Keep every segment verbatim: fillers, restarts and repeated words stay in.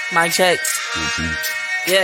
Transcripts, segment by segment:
Mic check. Yeah.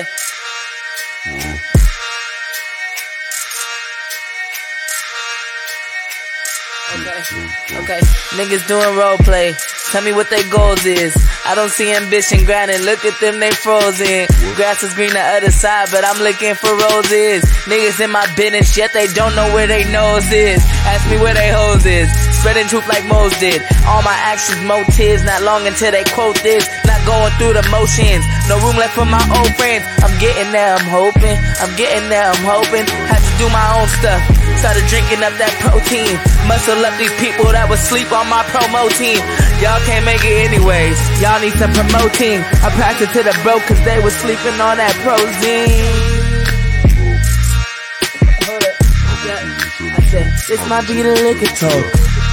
Okay, okay. Niggas doing role play. Tell me what their goals is. I don't see ambition grinding. Look at them, they frozen. Grass is green the other side, but I'm looking for roses. Niggas in my business, yet they don't know where they nose is. Ask me where they hoes is. Spreading truth like Mose did. All my actions, motives, not long until they quote this. Not going through the motions. No room left for my old friends. I'm getting there, I'm hoping. I'm getting there, I'm hoping. Had to do my own stuff. Started drinking up that protein. Muscle up these people that would sleep on my promo team. Y'all can't make it anyways. Y'all need some promoting. I passed it to the bro cause they was sleeping on that Prozine. Hold up. Yeah. I said, this might be the liquor talk.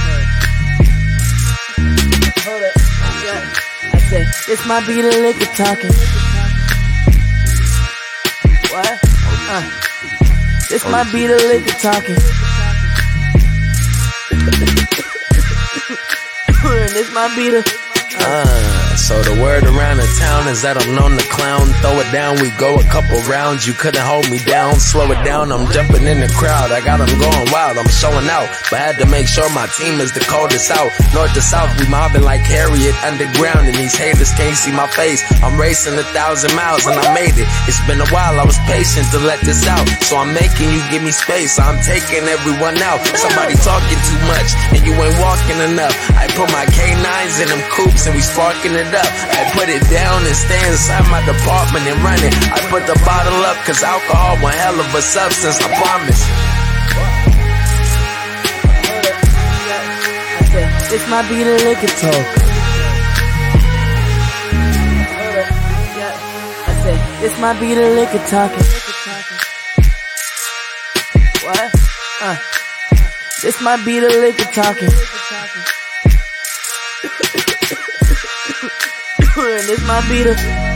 Hold up. Yeah. I said, this might be the liquor talking. What? Uh. This might be the liquor talking. This might be the Uh, so the word around the town is that I'm known to clown. Throw it down, we go a couple rounds. You couldn't hold me down. Slow it down, I'm jumping in the crowd. I got them going wild, I'm showing out. But had to make sure my team is the coldest out. North to south, we mobbing like Harriet underground. And these haters can't see my face. I'm racing a thousand miles and I made it. It's been a while, I was patient to let this out. So I'm making you give me space. I'm taking everyone out. Somebody talking too much and you ain't walking enough. I put my K nines in them coops and we sparking it up. I put it down and stay inside my department and run it. I put the bottle up cause alcohol one hell of a substance, I promise. I said, this might be the liquor talk. I said, this might be the liquor talking. What? Uh. This might be the liquor talking. This might be the